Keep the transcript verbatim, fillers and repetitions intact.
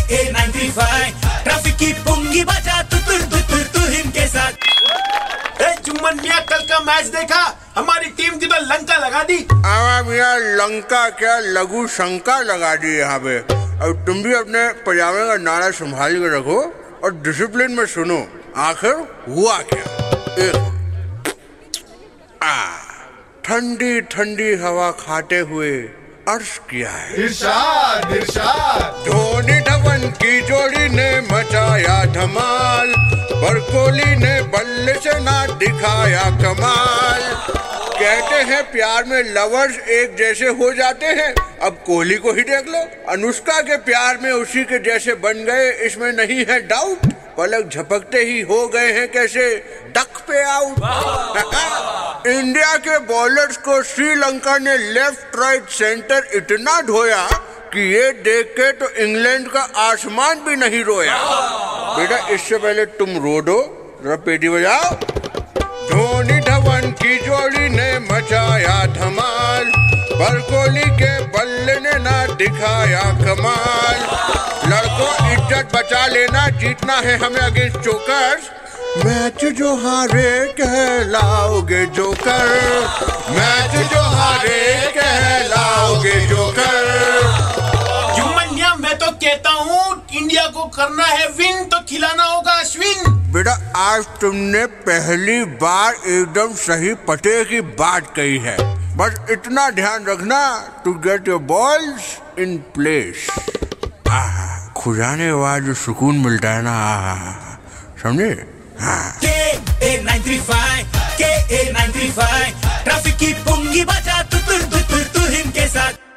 ए nine three five traffic की पुंगी बजा तू तुर तू तुर तू हिम के साथ। ए जुम्मन मियां, कल का मैच देखा? हमारी टीम की तो लंका लगा दी। आवा मियां, लंका क्या लघु शंका लगा दी यहाँ पे। अब तुम भी अपने पजामे का नारा संभाल के रखो और डिसिप्लिन में सुनो आखिर हुआ क्या। एक आ ठंडी ठंडी हवा खाते हुए अर्ज किया है, इरशाद इरशाद। धोनी धवन की जोड़ी ने मचाया धमाल, पर कोहली ने बल्ले से ना दिखाया कमाल। कहते हैं प्यार में लवर्स एक जैसे हो जाते हैं, अब कोहली को ही देख लो, अनुष्का के प्यार में उसी के जैसे बन गए, इसमें नहीं है डाउट। पलक झपकते ही हो गए हैं कैसे डक पे आउट। इंडिया के बॉलर्स को श्रीलंका ने लेफ्ट राइट सेंटर इतना ढोया कि ये देख के तो इंग्लैंड का आसमान भी नहीं रोया। बेटा इससे पहले तुम रो दो, जरा पेटी बजाओ। धोनी धवन की जोड़ी ने मचाया धमाल, पर कोहली के बल्ले ने ना दिखाया कमाल। लड़कों इज्जत बचा लेना, जीतना है हमें अगेंस्ट जोकर्स। मैच जो हारे कहलाओगे जोकर, मैच जो हारे कहलाओगे जोकर। जुम्मन मियां, मैं तो कहता हूँ इंडिया को करना है विन, तो खिलाना होगा अश्विन। बेटा आज तुमने पहली बार एकदम सही पते की बात कही है, बस इतना ध्यान रखना to get your balls in place. खुजाने के बाद जो सुकून मिलता है ना, समझे? के ए नाइन थ्री फाइव के A nine three five traffic की पुंगी बजा तू तुर तू तुर तू हिम के साथ।